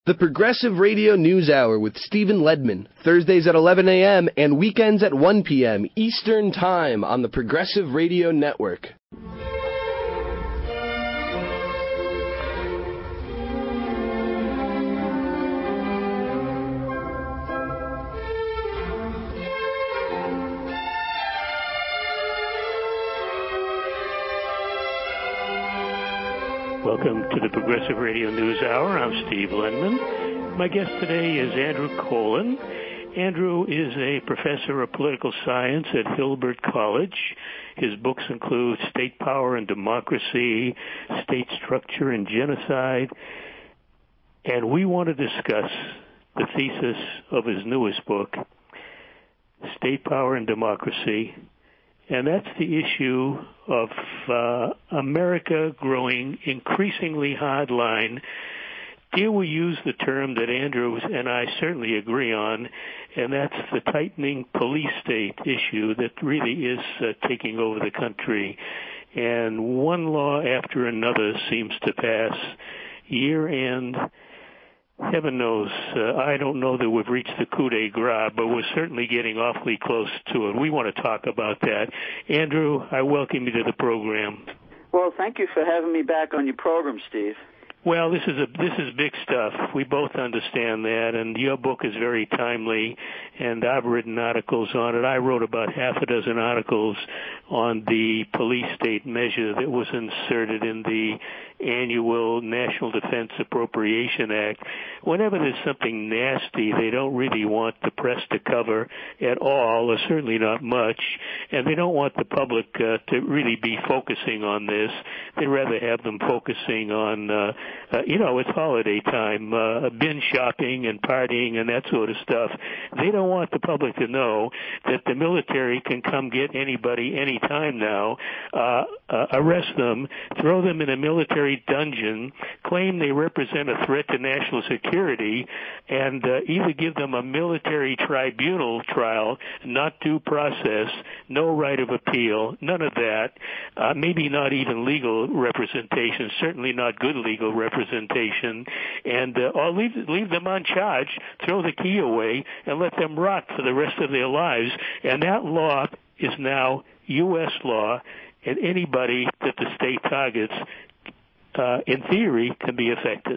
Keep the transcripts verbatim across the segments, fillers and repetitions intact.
The Progressive Radio News Hour with Stephen Ledman, Thursdays at eleven a.m. and weekends at one p.m. Eastern Time on the Progressive Radio Network. Welcome to the Progressive Radio News Hour. I'm Steve Lenman. My guest today is Andrew Cohen. Andrew is a professor of political science at Hilbert College. His books include State Power and Democracy, State Structure and Genocide, and we want to discuss the thesis of his newest book, State Power and Democracy. And that's the issue of uh, America growing increasingly hardline. Here we use the term that Andrew and I certainly agree on, and that's the tightening police state issue that really is uh, taking over the country. And one law after another seems to pass year-end. Heaven knows, uh, I don't know that we've reached the coup de grace, but we're certainly getting awfully close to it. We want to talk about that. Andrew, I welcome you to the program. Well, thank you for having me back on your program, Steve. Well, this is a this is big stuff. We both understand that, and your book is very timely, and I've written articles on it. I wrote about half a dozen articles on the police state measure that was inserted in the annual National Defense Appropriation Act. Whenever there's something nasty, they don't really want the press to cover at all, or certainly not much, and they don't want the public uh, to really be focusing on this. They'd rather have them focusing on uh, Uh, you know, it's holiday time, uh, binge shopping and partying and that sort of stuff. They don't want the public to know that the military can come get anybody anytime now, uh, uh, arrest them, throw them in a military dungeon, claim they represent a threat to national security, and uh, either give them a military tribunal trial, not due process, no right of appeal, none of that, uh, maybe not even legal representation, certainly not good legal representation. representation, and uh, or leave leave them uncharged, throw the key away, and let them rot for the rest of their lives. And that law is now U S law, and anybody that the state targets, uh, in theory, can be affected.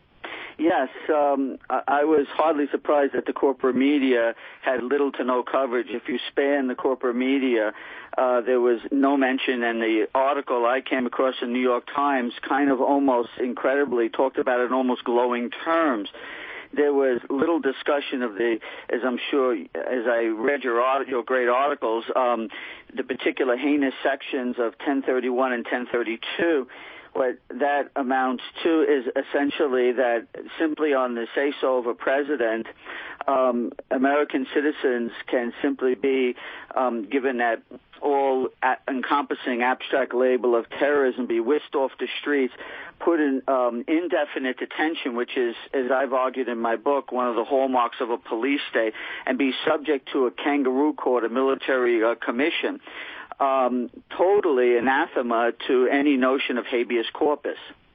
Yes, um, I was hardly surprised that the corporate media had little to no coverage. If you span the corporate media, uh, there was no mention, and the article I came across in the New York Times kind of almost incredibly talked about it in almost glowing terms. There was little discussion of the, as I'm sure, as I read your, your great articles, um, the particular heinous sections of ten thirty-one and ten thirty-two. What that amounts to is essentially that simply on the say-so of a president, um, American citizens can simply be um, given that all-encompassing abstract label of terrorism, be whisked off the streets, put in um, indefinite detention, which is, as I've argued in my book, one of the hallmarks of a police state, and be subject to a kangaroo court, a military uh, commission. Um, totally anathema to any notion of habeas corpus.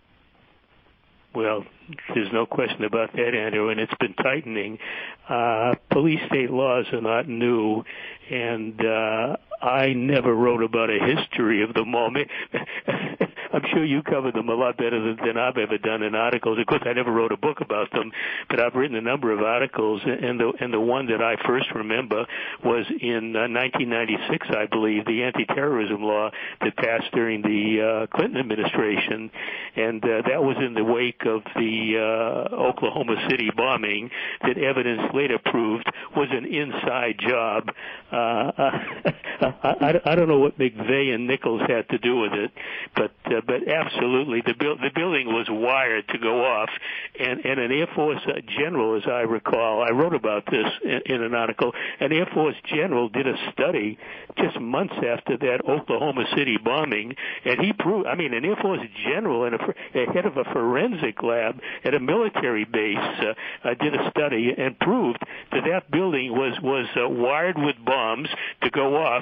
Well, there's no question about that, Andrew, and it's been tightening. Uh, police state laws are not new, and uh, I never wrote about a history of them all. I'm sure you covered them a lot better than, than I've ever done in articles. Of course, I never wrote a book about them, but I've written a number of articles, and the and the one that I first remember was in uh, nineteen ninety-six, I believe, the anti-terrorism law that passed during the uh, Clinton administration, and uh, that was in the wake of the uh, Oklahoma City bombing that evidence later proved was an inside job. Uh, I, I, I don't know what McVeigh and Nichols had to do with it, but uh, but absolutely the bu- the building was wired to go off, and, and an Air Force general, as I recall, I wrote about this in, in an article, an Air Force general did a study just months after that Oklahoma City bombing, and he proved, I mean, an Air Force general and a, a head of a forensic lab at a military base uh, uh, did a study and proved that that building was, was uh, wired with bombs to go off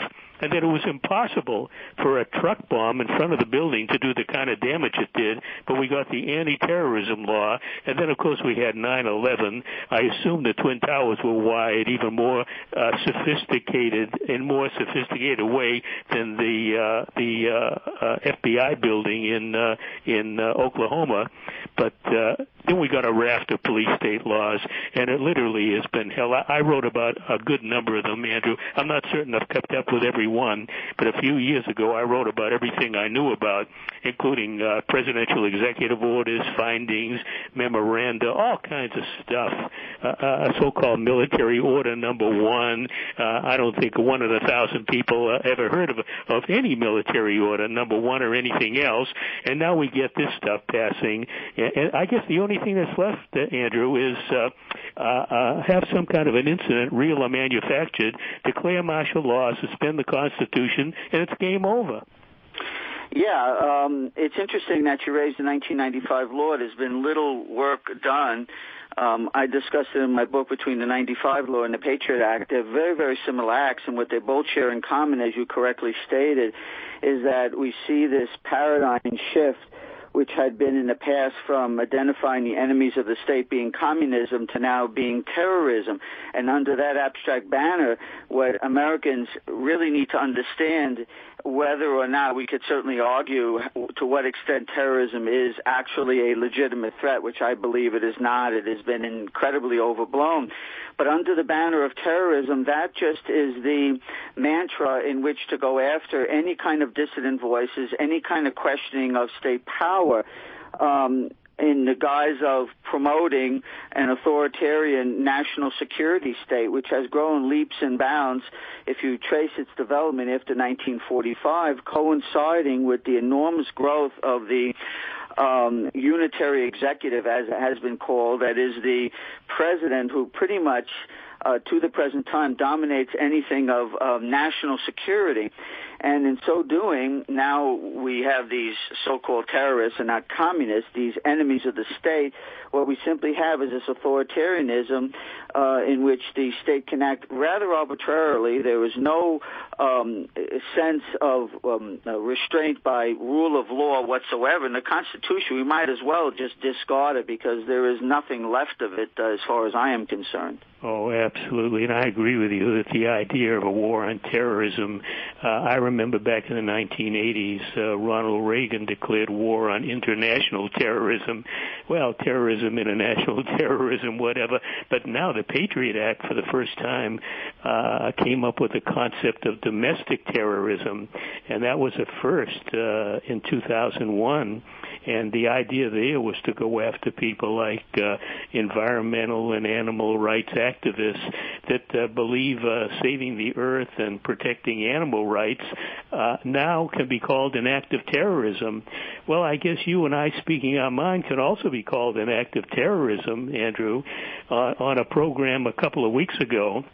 and that it was impossible for a truck bomb in front of the building to do the kind of damage it did, but we got the anti-terrorism law, and then, of course, we had nine eleven. I assume the Twin Towers were wired even more uh, sophisticated, in more sophisticated way than the uh, the uh, uh, F B I building in uh, in uh, Oklahoma. But uh, then we got a raft of police state laws, and it literally has been hell. I, I wrote about a good number of them, Andrew. I'm not certain I've kept up with every one, but a few years ago I wrote about everything I knew about, including uh, presidential executive orders, findings, memoranda, all kinds of stuff. Uh, uh, so-called military order number one. Uh, I don't think one in a thousand people uh, ever heard of of any military order number one or anything else. And now we get this stuff passing. And I guess the only thing that's left, uh, Andrew, is uh, uh, uh, have some kind of an incident, real or manufactured, declare martial law, suspend the Constitution, and it's game over. Yeah, um, it's interesting that you raised the nineteen ninety-five law. There's been little work done. Um, I discussed it in my book between the ninety-five law and the Patriot Act. They're very, very similar acts, and what they both share in common, as you correctly stated, is that we see this paradigm shift, which had been in the past from identifying the enemies of the state being communism to now being terrorism. And under that abstract banner, what Americans really need to understand, whether or not we could certainly argue to what extent terrorism is actually a legitimate threat, which I believe it is not. It has been incredibly overblown. But under the banner of terrorism, that just is the mantra in which to go after any kind of dissident voices, any kind of questioning of state power, um, in the guise of promoting an authoritarian national security state, which has grown leaps and bounds if you trace its development after nineteen forty-five, coinciding with the enormous growth of the um, unitary executive, as it has been called, that is the president who pretty much Uh, to the present time, dominates anything of uh, national security. And in so doing, now we have these so-called terrorists and not communists, these enemies of the state. What we simply have is this authoritarianism uh, in which the state can act rather arbitrarily. There is no um, sense of um, restraint by rule of law whatsoever. In the Constitution, we might as well just discard it because there is nothing left of it uh, as far as I am concerned. Oh, absolutely, and I agree with you that the idea of a war on terrorism, uh, I remember back in the nineteen eighties, uh, Ronald Reagan declared war on international terrorism. Well, terrorism, international terrorism, whatever, but now the Patriot Act for the first time uh, came up with the concept of domestic terrorism, and that was a first uh, in two thousand one. And the idea there was to go after people like uh, environmental and animal rights activists that uh, believe uh, saving the earth and protecting animal rights uh, now can be called an act of terrorism. Well, I guess you and I, speaking our mind, can also be called an act of terrorism, Andrew. Uh, on a program a couple of weeks ago,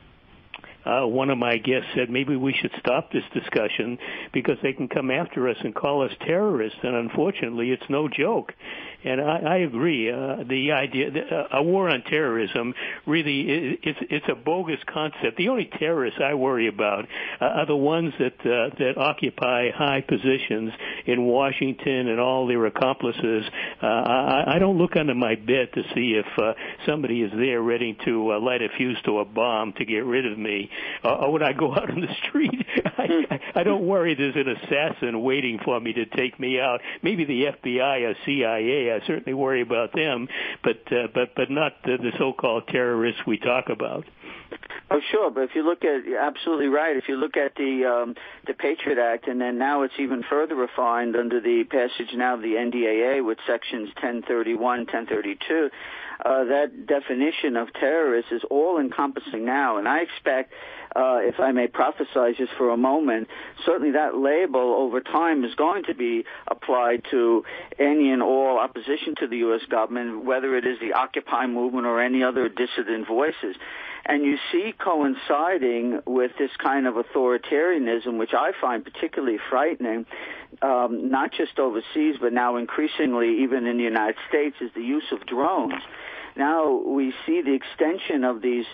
Uh, one of my guests said maybe we should stop this discussion because they can come after us and call us terrorists, and unfortunately it's no joke. And I, I agree. Uh, the idea, uh, a war on terrorism, really, it's it's a bogus concept. The only terrorists I worry about uh, are the ones that uh, that occupy high positions in Washington and all their accomplices. Uh, I, I don't look under my bed to see if uh, somebody is there ready to uh, light a fuse to a bomb to get rid of me. Uh, or when I go out on the street, I, I don't worry there's an assassin waiting for me to take me out. Maybe the F B I or C I A. I certainly worry about them, but uh, but but not the, the so-called terrorists we talk about. Oh, sure, but if you look at, you're absolutely right. If you look at the um, the Patriot Act, and then now it's even further refined under the passage now of the N D A A with sections ten thirty-one, ten thirty-two, uh, that definition of terrorists is all-encompassing now, and I expect, uh, if I may prophesize just for a moment, certainly that label over time is going to be applied to any and all opposition to the U S government, whether it is the Occupy movement or any other dissident voices. And you see coinciding with this kind of authoritarianism, which I find particularly frightening, um, not just overseas, but now increasingly even in the United States, is the use of drones. Now we see the extension of these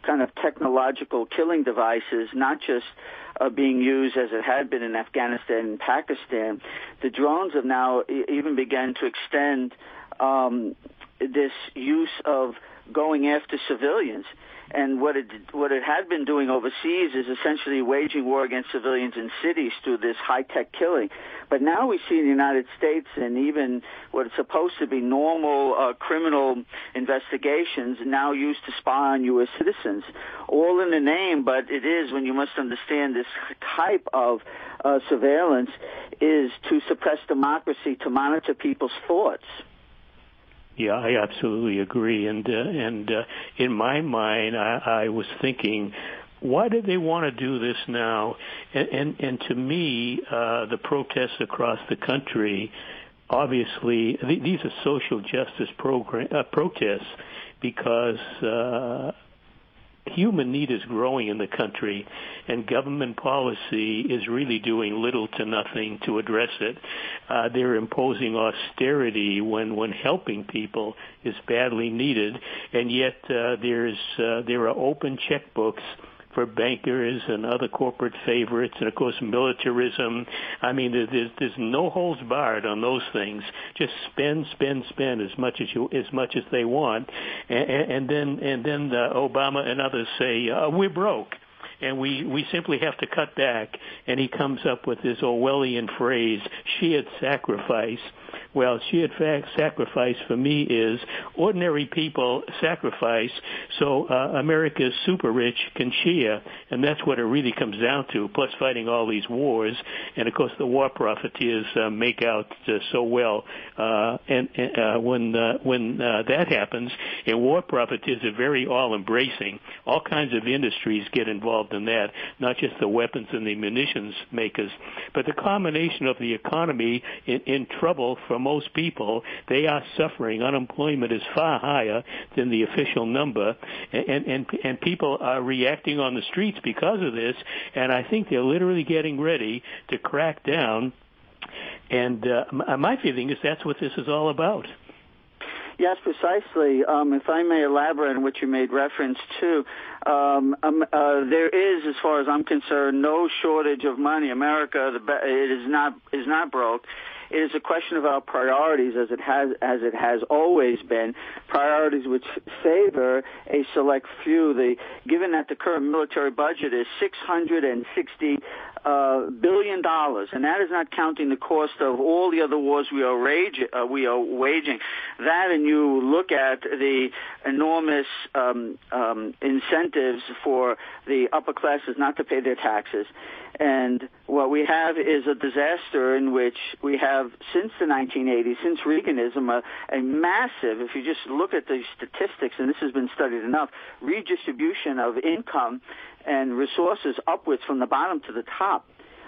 kind of technological killing devices, not just uh, being used as it had been in Afghanistan and Pakistan. The drones have now e- even begun to extend um, this use of going after civilians. And what it what it had been doing overseas is essentially waging war against civilians in cities through this high-tech killing. But now we see in the United States, and even what is supposed to be normal uh, criminal investigations now used to spy on U S citizens, all in the name, but it is, when you must understand this type of uh, surveillance, is to suppress democracy, to monitor people's thoughts. Yeah, I absolutely agree. And uh, and uh, in my mind, I, I was thinking, why do they want to do this now? And and, and to me, uh, the protests across the country, obviously, th- these are social justice program uh, protests because uh, human need is growing in the country, and government policy is really doing little to nothing to address it. Uh, they're imposing austerity when, when helping people is badly needed, and yet uh, there's uh, there are open checkbooks for bankers and other corporate favorites, and of course militarism. I mean, there's there's no holds barred on those things. Just spend, spend, spend as much as you as much as they want, and, and then and then uh, Obama and others say uh, we're broke, and we we simply have to cut back. And he comes up with this Orwellian phrase, "shared sacrifice." Well, shared sacrifice for me is ordinary people sacrifice so uh, America's super rich can share, and that's what it really comes down to, plus fighting all these wars. And, of course, the war profiteers uh, make out uh, so well. Uh, and uh, when uh, when uh, that happens, and war profiteers are very all-embracing. All kinds of industries get involved in that, not just the weapons and the munitions makers, but the combination of the economy in, in trouble for most people. They are suffering. Unemployment is far higher than the official number, and, and, and people are reacting on the streets because of this, and I think they're literally getting ready to crack down, and uh, my feeling is that's what this is all about. Yes, precisely. Um, if I may elaborate on what you made reference to, um, um, uh, there is, as far as I'm concerned, no shortage of money. America, the, it is not is not broke. It is a question of our priorities, as it has as it has always been. Priorities which favor a select few. The given that the current military budget is six hundred sixty uh, billion dollars, and that is not counting the cost of all the other wars we are rage, uh, we are waging. That, and you look at the enormous um, um, incentives for the upper classes not to pay their taxes. And what we have is a disaster in which we have, since the nineteen eighties, since Reaganism, a, a massive, if you just look at the statistics, and this has been studied enough, redistribution of income and resources upwards from the bottom to the top.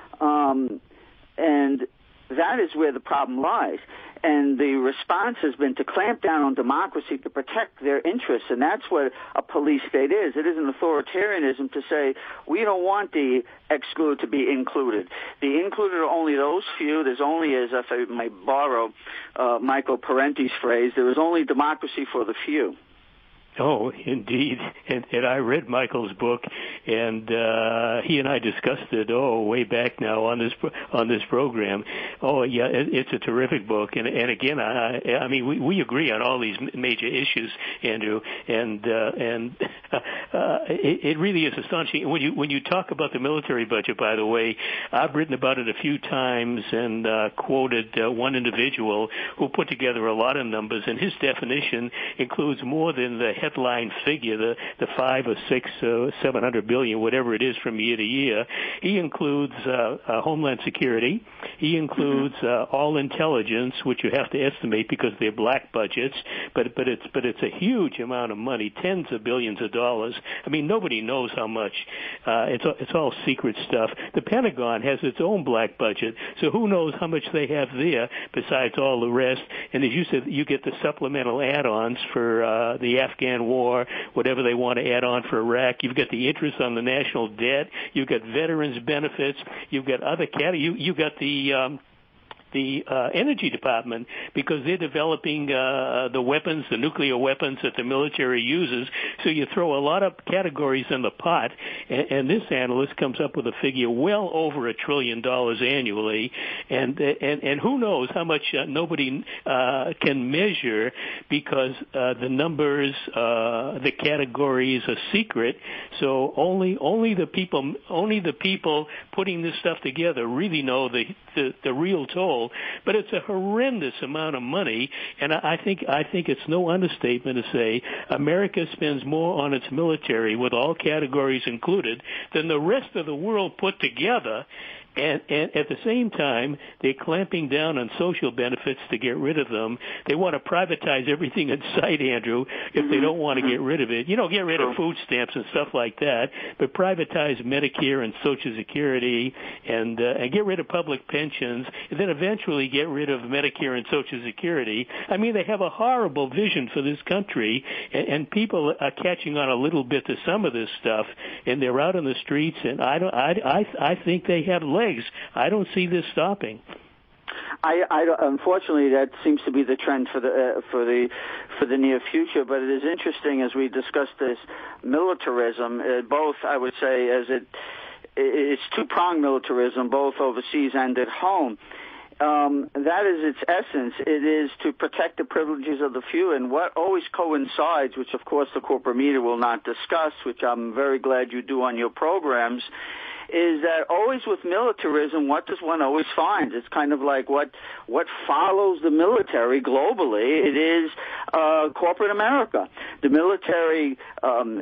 Um, and that is where the problem lies. And the response has been to clamp down on democracy to protect their interests, and that's what a police state is. It isn't authoritarianism to say, we don't want the excluded to be included. The included are only those few. There's only, as if I might borrow uh, Michael Parenti's phrase, there is only democracy for the few. Oh, indeed. And, and I read Michael's book, and uh, he and I discussed it, oh, way back now on this on this program. Oh, yeah, it, it's a terrific book. And, and again, I, I mean, we, we agree on all these major issues, Andrew, and uh, and uh, it, it really is astonishing. When you when you talk about the military budget, by the way, I've written about it a few times and uh, quoted uh, one individual who put together a lot of numbers, and his definition includes more than the headline figure, the, the five or six, uh, seven hundred billion, whatever it is from year to year. He includes uh, uh, Homeland Security. He includes uh, all intelligence, which you have to estimate because they're black budgets. But but it's but it's a huge amount of money, tens of billions of dollars. I mean, nobody knows how much. Uh, it's it's all secret stuff. The Pentagon has its own black budget, so who knows how much they have there besides all the rest. And as you said, you get the supplemental add-ons for uh, the Afghan war, whatever they want to add on for Iraq. You've got the interest on the national debt. You've got veterans benefits. You've got other categories. You, you've got the um, the uh, Energy Department because they're developing uh, the weapons, the nuclear weapons that the military uses. So you throw a lot of categories in the pot, and, and this analyst comes up with a figure well over a trillion dollars annually, and and and who knows how much uh, nobody uh, can measure because uh, the numbers, uh, the categories are secret. So only only the people only the people putting this stuff together really know the the, the real toll. But it's a horrendous amount of money, and I, I think I think it's no understatement to say America spends more on its military, with all categories included, than the rest of the world put together. And, and at the same time, they're clamping down on social benefits to get rid of them. They want to privatize everything in sight, Andrew, if they don't want to get rid of it. You know, get rid of food stamps and stuff like that, but privatize Medicare and Social Security and, uh, and get rid of public pensions, and then eventually get rid of Medicare and Social Security. I mean, they have a horrible vision for this country, and, and people are catching on a little bit to some of this stuff, and they're out on the streets, and I don't, I, I, I think they have legs. I don't see this stopping. I, I, unfortunately, that seems to be the trend for the uh, for the for the near future. But it is interesting as we discuss this militarism. Uh, both, I would say, as it it's two-pronged militarism, both overseas and at home. Um, that is its essence. It is to protect the privileges of the few, and what always coincides, which of course the corporate media will not discuss, which I'm very glad you do on your programs, is that always with militarism, what does one always find? It's kind of like what what follows the military globally. It is uh, corporate America. The military um,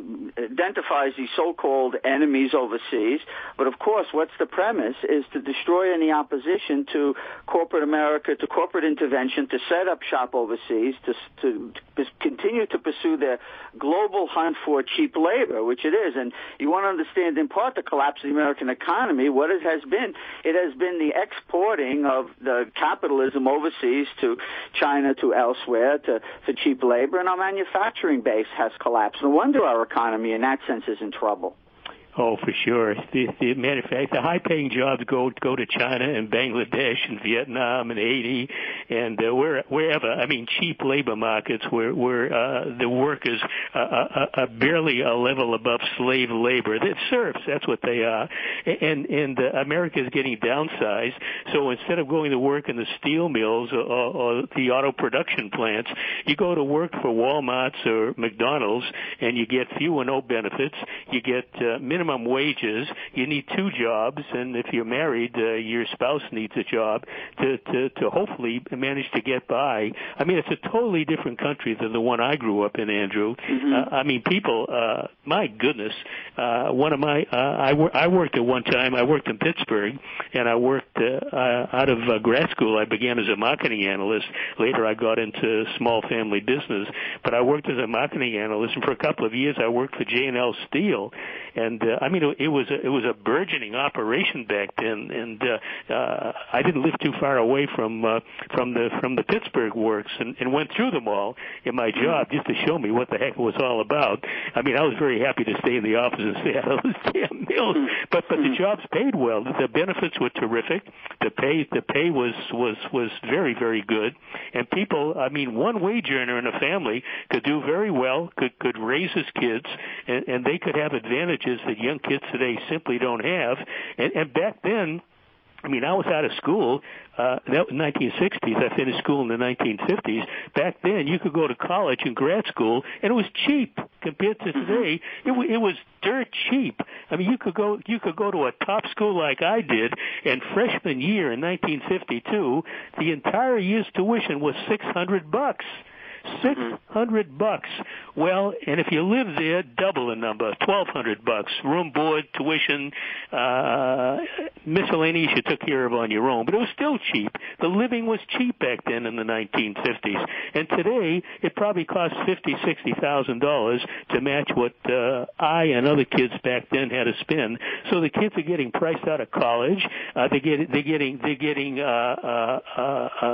identifies these so-called enemies overseas, but of course, what's the premise is to destroy any opposition to corporate America, to corporate intervention, to set up shop overseas, to, to, to continue to pursue their global hunt for cheap labor, which it is. And you want to understand, in part, the collapse of the American economy, what it has been. It has been the exporting of the capitalism overseas to China, to elsewhere, to, for cheap labor, and our manufacturing base has collapsed. No wonder our economy, in that sense, is in trouble. Oh, for sure. The, the manufact- the high-paying jobs go go to China and Bangladesh and Vietnam and Haiti and uh, where, wherever. I mean, cheap labor markets where where uh, the workers are, are barely a level above slave labor. They're serfs. That's what they are. And and uh, America is getting downsized. So instead of going to work in the steel mills or, or the auto production plants, you go to work for Walmart's or McDonald's, and you get few or no benefits. You get uh, minimum minimum wages. You need two jobs, and if you're married, uh, your spouse needs a job to, to, to hopefully manage to get by. I mean, it's a totally different country than the one I grew up in, Andrew. Mm-hmm. Uh, I mean, people, uh, my goodness, uh, one of my, uh, I, wor- I worked at one time, I worked in Pittsburgh, and I worked uh, uh, out of uh, grad school. I began as a marketing analyst. Later, I got into small family business, but I worked as a marketing analyst, and for a couple of years, I worked for J and L Steel. And uh, I mean, it was a, it was a burgeoning operation back then, and uh, uh, I didn't live too far away from uh, from the from the Pittsburgh works, and, and went through them all in my job just to show me what the heck it was all about. I mean, I was very happy to stay in the office and stay out of those damn mills, but but the jobs paid well. The benefits were terrific. The pay the pay was was was very very good, and people, I mean, one wage earner in a family could do very well, could could raise his kids, and, and they could have advantages that young kids today simply don't have. And, and back then, I mean, I was out of school. Uh, that was nineteen sixties. I finished school in the nineteen fifties. Back then, you could go to college and grad school, and it was cheap compared to today. It, w- it was dirt cheap. I mean, you could go you could go to a top school like I did, and freshman year in nineteen fifty-two, the entire year's tuition was six hundred bucks. Six hundred bucks. Well, and if you live there, double the number, twelve hundred bucks. Room, board, tuition, uh, miscellaneous you took care of on your own, but it was still cheap. The living was cheap back then in the nineteen fifties, and today it probably costs fifty, sixty thousand dollars to match what uh, I and other kids back then had to spend. So the kids are getting priced out of college. Uh, they get they're getting they're getting uh, uh, uh, uh,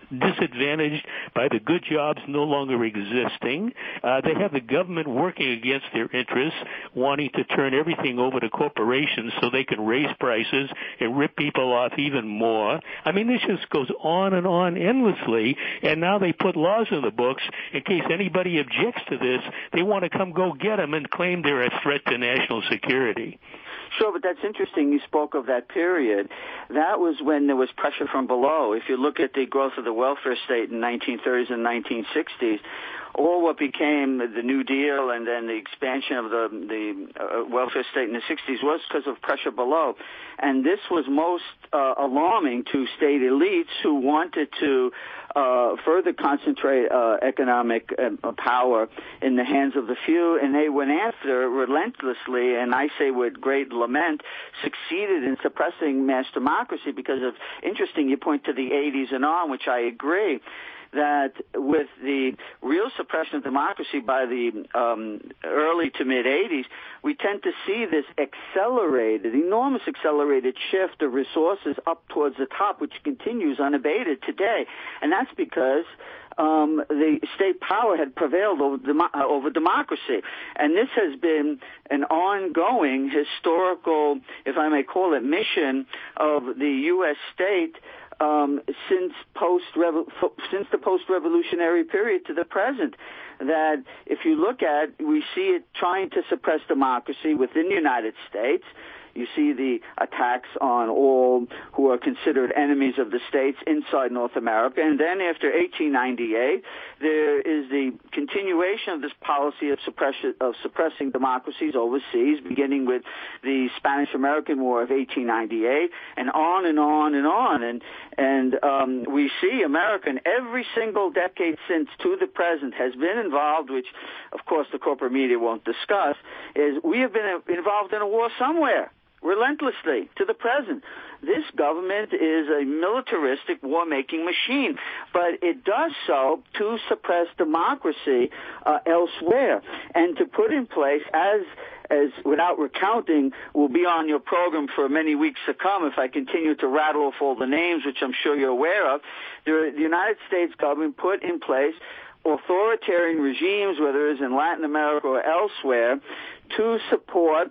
disadvantaged by the good jobs no longer existing. Uh, they have the government working against their interests, wanting to turn everything over to corporations so they can raise prices and rip people off even more. I mean, this just goes on and on endlessly, and now they put laws in the books in case anybody objects to this. They want to come go get them and claim they're a threat to national security. Sure, but that's interesting. You spoke of that period. That was when there was pressure from below. If you look at the growth of the welfare state in nineteen thirties and nineteen sixties, all what became the New Deal and then the expansion of the, the uh, welfare state in the sixties was because of pressure below. And this was most uh, alarming to state elites who wanted to uh, further concentrate uh, economic uh, power in the hands of the few, and they went after relentlessly, and I say with great lament, succeeded in suppressing mass democracy because of, interesting, you point to the eighties and on, which I agree, that with the real suppression of democracy by the um, early to mid-eighties, we tend to see this accelerated, enormous accelerated shift of resources up towards the top, which continues unabated today. And that's because um, the state power had prevailed over, dem- uh, over democracy. And this has been an ongoing historical, if I may call it, mission of the U S state Um, since post since the post-revolutionary period to the present, that if you look at, we see it trying to suppress democracy within the United States. You see the attacks on all who are considered enemies of the states inside North America. And then after eighteen ninety-eight, there is the continuation of this policy of, suppression, of suppressing democracies overseas, beginning with the Spanish-American War of eighteen ninety-eight, and on and on and on. And, and um, we see America in every single decade since to the present has been involved, which, of course, the corporate media won't discuss, is we have been involved in a war somewhere. Relentlessly to the present. This government is a militaristic war-making machine, but it does so to suppress democracy uh, elsewhere and to put in place, as as without recounting, will be on your program for many weeks to come if I continue to rattle off all the names, which I'm sure you're aware of. The, the United States government put in place authoritarian regimes, whether it's in Latin America or elsewhere, to support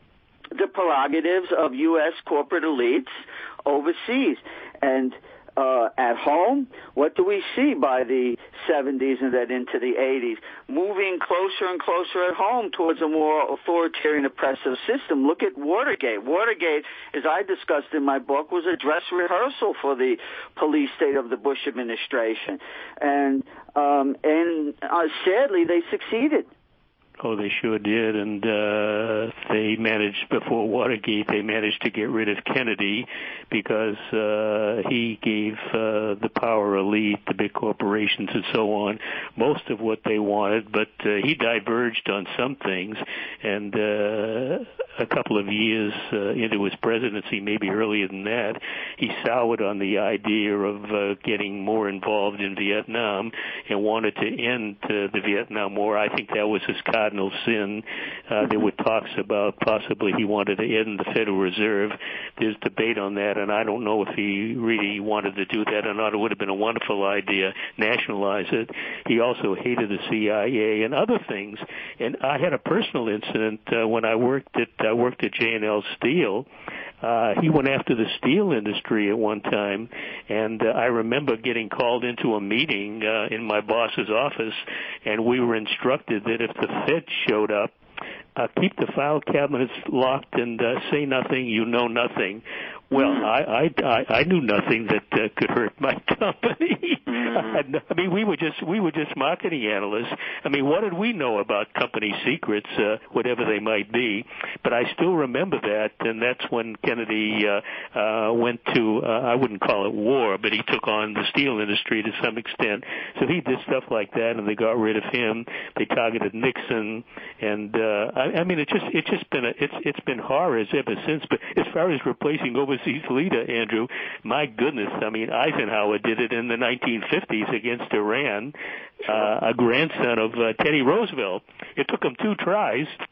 the prerogatives of U S corporate elites overseas. And uh, at home, what do we see by the seventies and then into the eighties? Moving closer and closer at home towards a more authoritarian, oppressive system. Look at Watergate. Watergate, as I discussed in my book, was a dress rehearsal for the police state of the Bush administration. And, um, and uh, sadly, they succeeded. Oh, they sure did, and uh, they managed, before Watergate, they managed to get rid of Kennedy because uh, he gave uh, the power elite, the big corporations and so on, most of what they wanted, but uh, he diverged on some things, and uh, a couple of years uh, into his presidency, maybe earlier than that, he soured on the idea of uh, getting more involved in Vietnam and wanted to end uh, the Vietnam War. I think that was his cardinal sin. Uh, there were talks about possibly he wanted to end the Federal Reserve. There's debate on that, and I don't know if he really wanted to do that or not. It would have been a wonderful idea, nationalize it. He also hated the C I A and other things. And I had a personal incident uh, when I worked at I worked at J and L Steel. Uh, he went after the steel industry at one time, and uh, I remember getting called into a meeting uh, in my boss's office, and we were instructed that if the Fed showed up, uh, keep the file cabinets locked and uh, say nothing, you know nothing. Well, I I I, I knew nothing that uh, could hurt my company. Mm-hmm. I mean, we were just we were just marketing analysts. I mean, what did we know about company secrets, uh, whatever they might be? But I still remember that, and that's when Kennedy uh, uh, went to uh, I wouldn't call it war, but he took on the steel industry to some extent. So he did stuff like that, and they got rid of him. They targeted Nixon, and uh, I, I mean, it just it's just been a, it's it's been horrors ever since. But as far as replacing overseas leader, Andrew, my goodness, I mean, Eisenhower did it in the nineteen fifties against Iran, uh, a grandson of uh, Teddy Roosevelt. It took him two tries,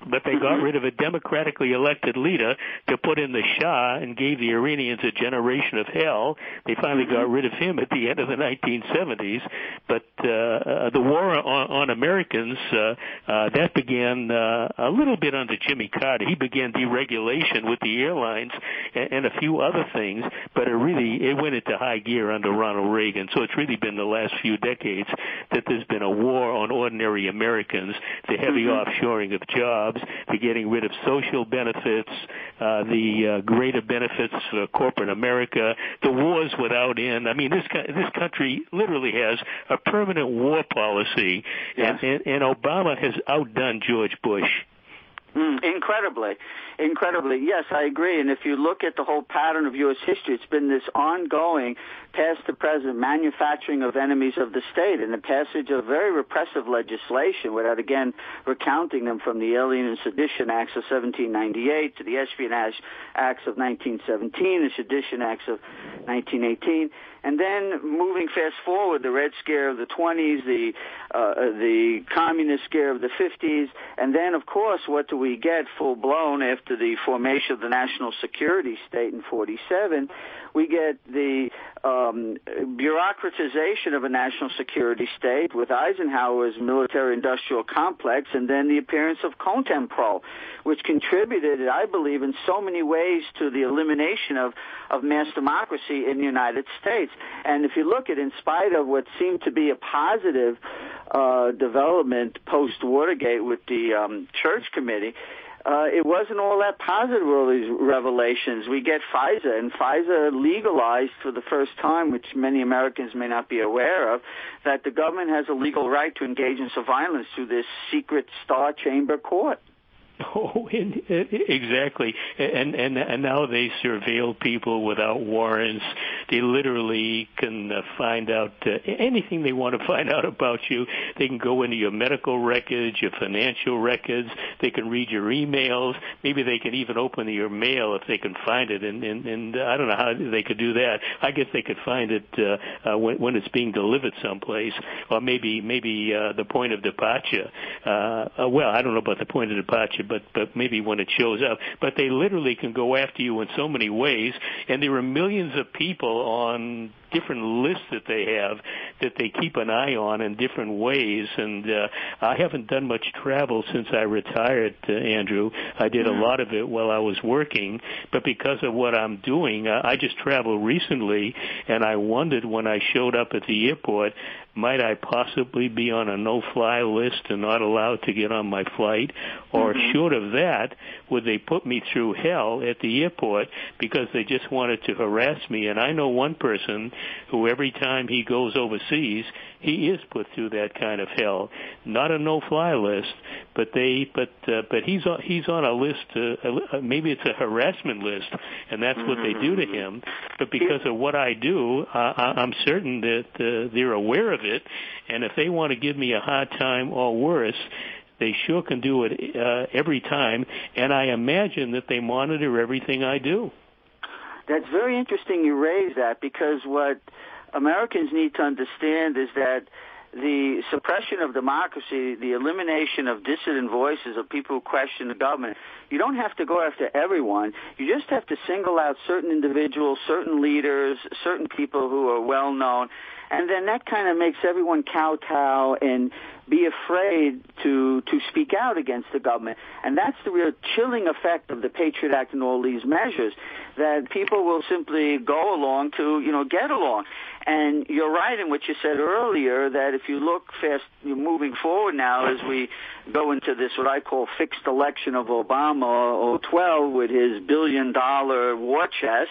but they got rid of a democratically elected leader to put in the Shah and gave the Iranians a generation of hell. They finally got rid of him at the end of the nineteen seventies. But uh, the war on, on Americans, uh, uh, that began uh, a little bit under Jimmy Carter. He began deregulation with the airlines and, and a few other things, but it really it went into high gear under Ronald Reagan. So it's really been the last few decades that there's been a war on ordinary Americans, the heavy mm-hmm. offshoring of jobs, the getting rid of social benefits, uh, the uh, greater benefits for corporate America, the wars without end. I mean, this this country literally has a permanent war policy, yes. and, and, and Obama has outdone George Bush. Mm, incredibly, incredibly. Yes, I agree. And if you look at the whole pattern of U S history, it's been this ongoing, past to present, manufacturing of enemies of the state and the passage of very repressive legislation, without, again, recounting them, from the Alien and Sedition Acts of seventeen ninety-eight to the Espionage Acts of nineteen seventeen, the Sedition Acts of nineteen eighteen. And then moving fast forward, the Red Scare of the twenties, the uh, the Communist Scare of the fifties, and then, of course, what do we get full-blown after the formation of the National Security State in forty-seven? We get the um, bureaucratization of a national security state with Eisenhower's military-industrial complex, and then the appearance of CONTEMPRO, which contributed, I believe, in so many ways to the elimination of, of mass democracy in the United States. And if you look at, in spite of what seemed to be a positive uh, development post-Watergate with the um, Church Committee, Uh, it wasn't all that positive, all these revelations. We get FISA, and FISA legalized for the first time, which many Americans may not be aware of, that the government has a legal right to engage in surveillance through this secret Star Chamber court. Oh, in, exactly. And, and and now they surveil people without warrants. They literally can uh, find out uh, anything they want to find out about you. They can go into your medical records, your financial records. They can read your emails. Maybe they can even open your mail if they can find it. And, and, and I don't know how they could do that. I guess they could find it uh, uh, when, when it's being delivered someplace, or maybe maybe uh, the point of departure. Uh, uh, well, I don't know about the point of departure, but but maybe when it shows up. But they literally can go after you in so many ways, and there are millions of people on different lists that they have that they keep an eye on in different ways. And uh, I haven't done much travel since I retired, uh, Andrew. I did a lot of it while I was working, but because of what I'm doing, uh, I just traveled recently, and I wondered when I showed up at the airport, might I possibly be on a no-fly list and not allowed to get on my flight? Or mm-hmm. short of that, would they put me through hell at the airport because they just wanted to harass me? And I know one person who every time he goes overseas, he is put through that kind of hell. Not a no-fly list, but they, but uh, but he's on, he's on a list. Uh, maybe it's a harassment list, and that's what they do to him. But because of what I do, uh, I'm certain that uh, they're aware of it, and if they want to give me a hard time or worse, they sure can do it uh, every time. And I imagine that they monitor everything I do. That's very interesting you raise that, because what Americans need to understand is that the suppression of democracy, the elimination of dissident voices, of people who question the government, you don't have to go after everyone. You just have to single out certain individuals, certain leaders, certain people who are well known, and then that kind of makes everyone kowtow and be afraid to to speak out against the government. And that's the real chilling effect of the Patriot Act and all these measures, that people will simply go along to, you know, get along. And you're right in what you said earlier, that if you look fast, you're moving forward now as we go into this, what I call fixed election of Obama or twelve with his billion-dollar war chest,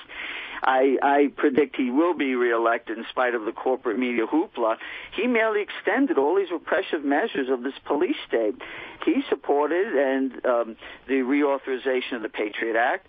I, I predict he will be reelected in spite of the corporate media hoopla. He merely extended all these repressive measures of this police state. He supported and um, the reauthorization of the Patriot Act.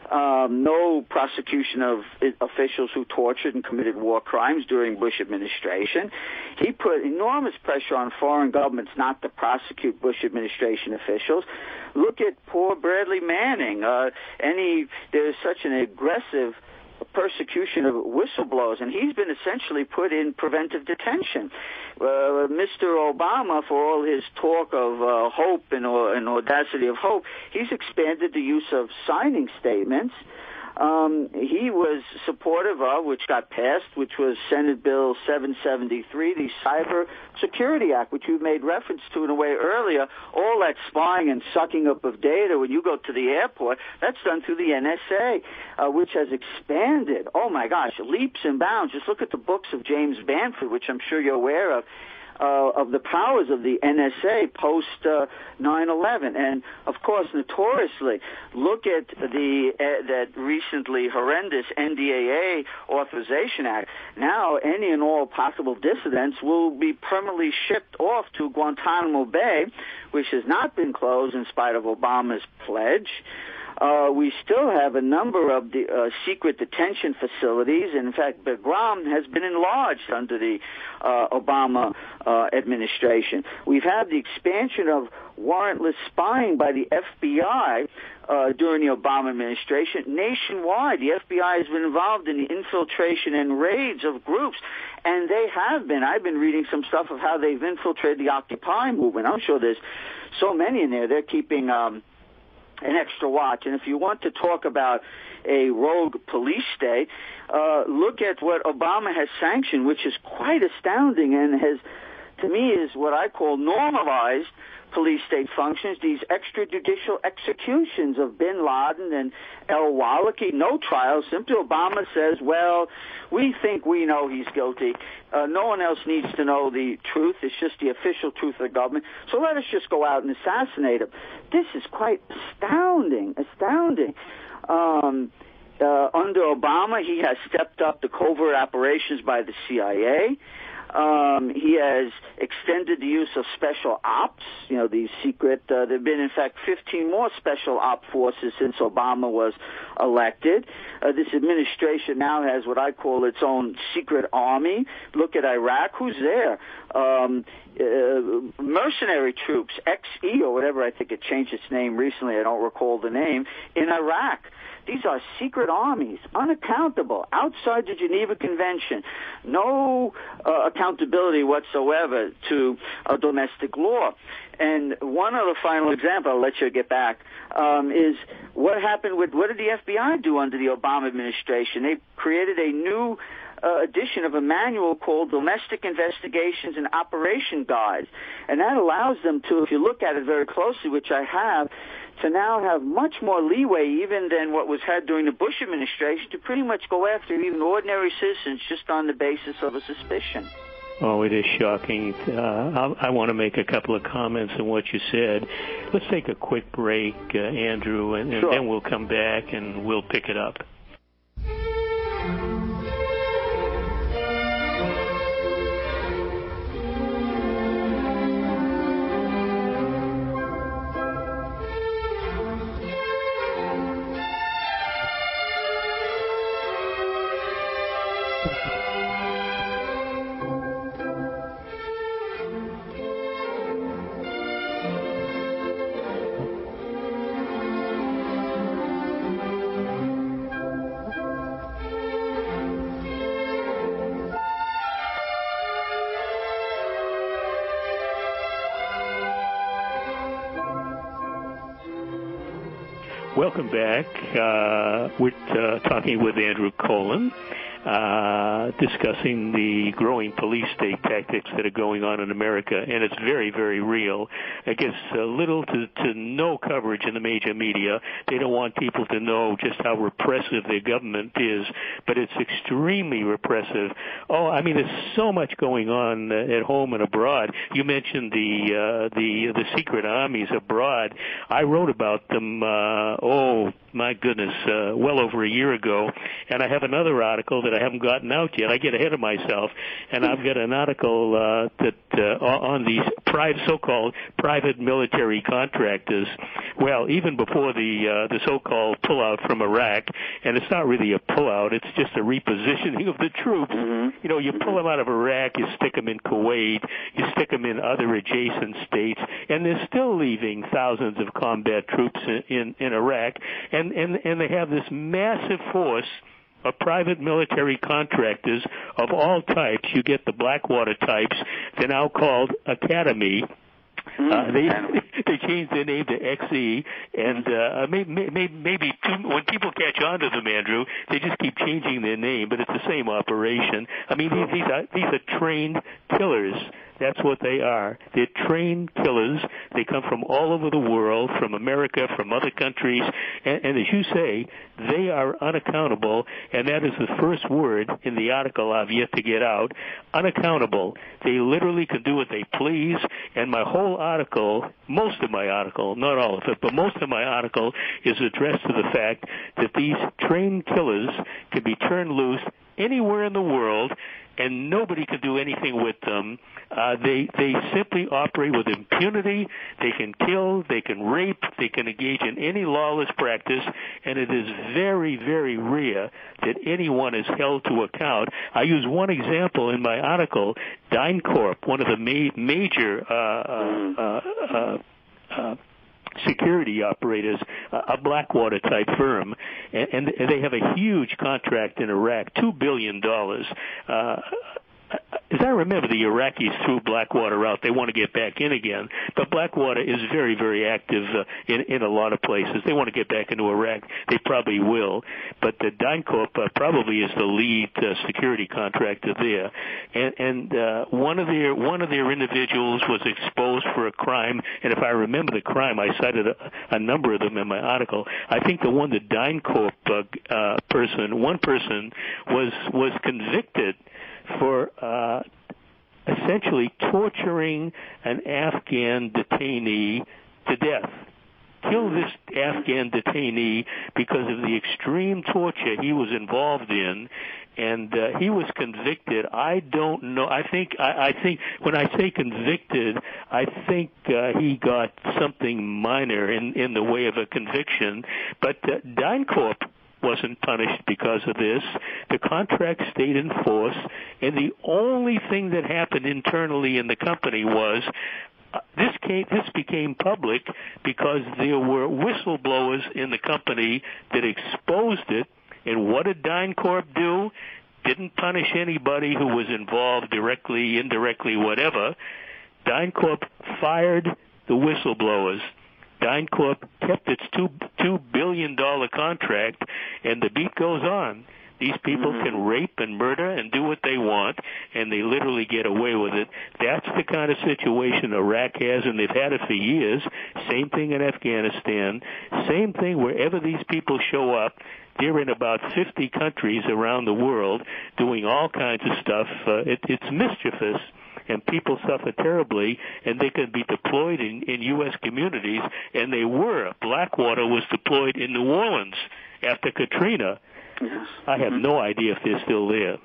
Um, no prosecution of officials who tortured and committed war crimes during Bush administration. He put enormous pressure on foreign governments not to prosecute Bush administration officials. Look at poor Bradley Manning. Uh, any there's such an aggressive persecution of whistleblowers, and he's been essentially put in preventive detention. Uh, Mister Obama, for all his talk of uh, hope and, or, and audacity of hope, he's expanded the use of signing statements. Um, he was supportive of, which got passed, which was Senate Bill seven seventy-three, the Cyber Security Act, which you made reference to in a way earlier. All that spying and sucking up of data when you go to the airport, that's done through the N S A, uh, which has expanded, oh my gosh, leaps and bounds. Just look at the books of James Banford, which I'm sure you're aware of. Uh, of the powers of the N S A post uh, nine eleven, and of course, notoriously, look at the uh, that recently horrendous N D A A Authorization Act. Now, any and all possible dissidents will be permanently shipped off to Guantanamo Bay, which has not been closed in spite of Obama's pledge. Uh, we still have a number of the, uh, secret detention facilities. In fact, Bagram has been enlarged under the uh, Obama uh, administration. We've had the expansion of warrantless spying by the F B I uh, during the Obama administration nationwide. The F B I has been involved in the infiltration and raids of groups, and they have been. I've been reading some stuff of how they've infiltrated the Occupy movement. I'm sure there's so many in there. They're keeping Um, an extra watch. And if you want to talk about a rogue police state, uh, look at what Obama has sanctioned, which is quite astounding and has, to me, is what I call normalized police state functions, these extrajudicial executions of bin Laden and al-Awlaki, no trial. Simply Obama says, well, we think we know he's guilty. Uh, no one else needs to know the truth. It's just the official truth of the government. So let us just go out and assassinate him. This is quite astounding, astounding. Um, uh, under Obama, he has stepped up the covert operations by the C I A. Um, he has extended the use of special ops, you know, these secret, uh, there have been, in fact, fifteen more special op forces since Obama was elected. Uh, this administration now has what I call its own secret army. Look at Iraq. Who's there? Um, uh, mercenary troops, X E or whatever, I think it changed its name recently, I don't recall the name, in Iraq. These are secret armies, unaccountable, outside the Geneva Convention. No uh, accountability whatsoever to uh, domestic law. And one other final example, I'll let you get back, um, is what happened with, what did the F B I do under the Obama administration? They created a new Uh, edition of a manual called Domestic Investigations and Operation Guide. And that allows them to, if you look at it very closely, which I have, to now have much more leeway even than what was had during the Bush administration to pretty much go after even ordinary citizens just on the basis of a suspicion. Oh, it is shocking. Uh, I want to make a couple of comments on what you said. Let's take a quick break, uh, Andrew, and, and sure. then we'll come back and we'll pick it up. Welcome back. Uh, we're uh, talking with Andrew Cohen, uh, discussing the growing police state tactics that are going on in America, and it's very, very real. It gets uh, little to, to no coverage in the major media. They don't want people to know just how repressive their government is, but it's extremely repressive. Oh, I mean, there's so much going on uh, at home and abroad. You mentioned the uh, the the secret armies abroad. I wrote about them, uh, oh, my goodness, uh, well over a year ago, and I have another article that I haven't gotten out yet. I get ahead of myself, and I've got an article uh, that uh, on these private, so-called private military contractors. Well, even before the uh, the so-called pullout from Iraq, and it's not really a pullout, it's just a repositioning of the troops. Mm-hmm. You know, you pull them out of Iraq, you stick them in Kuwait, you stick them in other adjacent states, and they're still leaving thousands of combat troops in, in, in Iraq, and, and, and they have this massive force are private military contractors of all types. You get the Blackwater types. They're now called Academy. Uh, they they changed their name to X E, and uh, maybe, maybe, maybe too, when people catch on to them, Andrew, they just keep changing their name, but it's the same operation. I mean, these, these are these are trained killers. That's what they are. They're trained killers. They come from all over the world, from America, from other countries, and, and as you say, they are unaccountable, and that is the first word in the article I've yet to get out. Unaccountable. They literally can do what they please, and my whole article, most of my article, not all of it, but most of my article is addressed to the fact that these trained killers can be turned loose anywhere in the world, and nobody can do anything with them. Uh, they they simply operate with impunity. They can kill, they can rape, they can engage in any lawless practice, and it is very, very rare that anyone is held to account. I use one example in my article, DynCorp, one of the ma- major uh, uh, uh, uh, security operators, a Blackwater type firm, and, and they have a huge contract in Iraq, two billion dollars. Uh, as I remember, the Iraqis threw Blackwater out. They want to get back in again, but Blackwater is very, very active uh, in, in a lot of places. They want to get back into Iraq. They probably will, but the DynCorp uh, probably is the lead uh, security contractor there. And, and uh, one of their one of their individuals was exposed for a crime, and if I remember the crime, I cited a, a number of them in my article. I think the one, the DynCorp uh, uh, person, one person was was convicted for uh, essentially torturing an Afghan detainee to death. Kill this Afghan detainee because of the extreme torture he was involved in, and uh, he was convicted. I don't know. I think I, I think when I say convicted, I think uh, he got something minor in in the way of a conviction. But uh, DynCorp wasn't punished because of this. The contract stayed in force, and the only thing that happened internally in the company was uh, this came, this became public because there were whistleblowers in the company that exposed it. And what did DynCorp do? Didn't punish anybody who was involved directly, indirectly, whatever. DynCorp fired the whistleblowers. DynCorp kept its two two billion dollar contract, and the beat goes on. These people mm-hmm. can rape and murder and do what they want, and they literally get away with it. That's the kind of situation Iraq has, and they've had it for years. Same thing in Afghanistan. Same thing wherever these people show up. They're in about fifty countries around the world doing all kinds of stuff. Uh, it, it's mischievous, and people suffer terribly, and they can be deployed in, in U S communities, and they were. Blackwater was deployed in New Orleans after Katrina. Yes. I have mm-hmm. no idea if they're still there.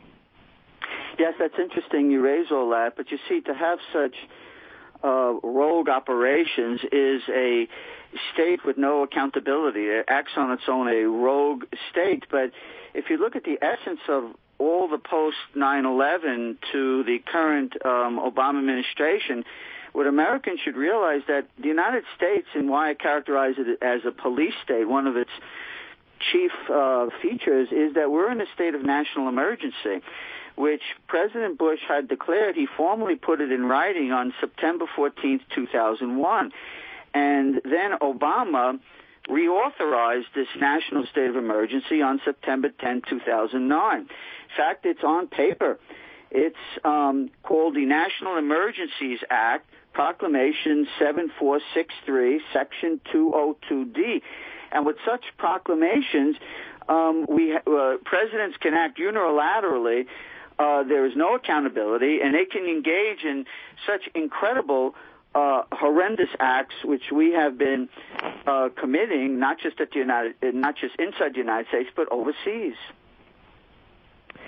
Yes, that's interesting you raise all that, but you see, to have such uh, rogue operations is a state with no accountability. It acts on its own, a rogue state, but if you look at the essence of all the post nine eleven to the current um, Obama administration, what Americans should realize that the United States, and why I characterize it as a police state, one of its chief uh, features is that we're in a state of national emergency, which President Bush had declared. He formally put it in writing on September fourteenth, two thousand one. And then Obama reauthorized this national state of emergency on September tenth, two thousand nine. In fact, it's on paper. It's um, called the National Emergencies Act, Proclamation seven four six three, Section two oh two D. And with such proclamations, um, we uh, presidents can act unilaterally. Uh, there is no accountability, and they can engage in such incredible, uh, horrendous acts, which we have been uh, committing, not just at the United, not just inside the United States, but overseas.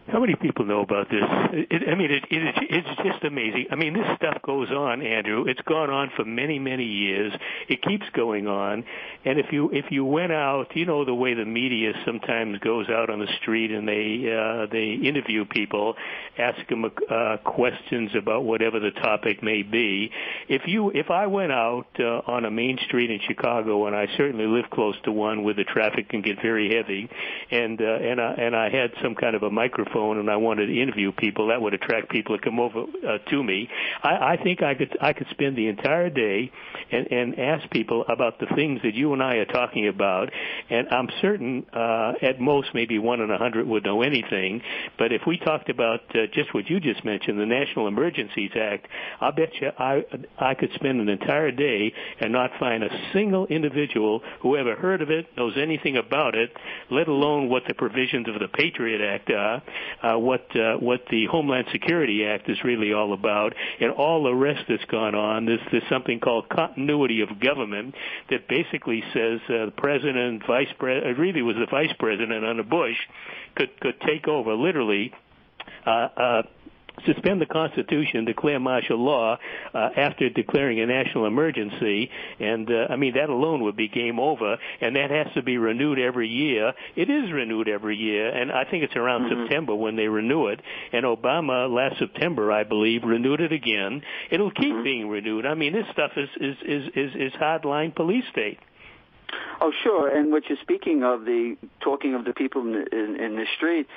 How many people know about this? It, I mean, it, it, it's just amazing. I mean, this stuff goes on, Andrew. It's gone on for many, many years. It keeps going on. And if you if you went out, you know the way the media sometimes goes out on the street and they uh, they interview people, ask them uh, questions about whatever the topic may be. If you if I went out uh, on a main street in Chicago, and I certainly live close to one where the traffic can get very heavy, and uh, and I, and I had some kind of a microphone and I wanted to interview people, that would attract people to come over uh, to me. I, I think I could I could spend the entire day and, and ask people about the things that you and I are talking about, and I'm certain uh, at most maybe one in a hundred would know anything. But if we talked about uh, just what you just mentioned, the National Emergencies Act, I bet you I I could spend an entire day and not find a single individual who ever heard of it, knows anything about it, let alone what the provisions of the Patriot Act are. Uh, what uh, what the Homeland Security Act is really all about, and all the rest that's gone on. There's, there's something called continuity of government that basically says uh, the president, vice president, really was the vice president under Bush, could could take over literally. Uh, uh, suspend the Constitution, declare martial law uh, after declaring a national emergency, and uh, I mean that alone would be game over, and that has to be renewed every year. It is renewed every year, and I think it's around mm-hmm. September when they renew it, and Obama last September, I believe, renewed it again. It'll keep mm-hmm. being renewed. I mean, this stuff is is is is, is hardline police state. Oh, sure, and what you're speaking of, the talking of the people in the, in, in the street,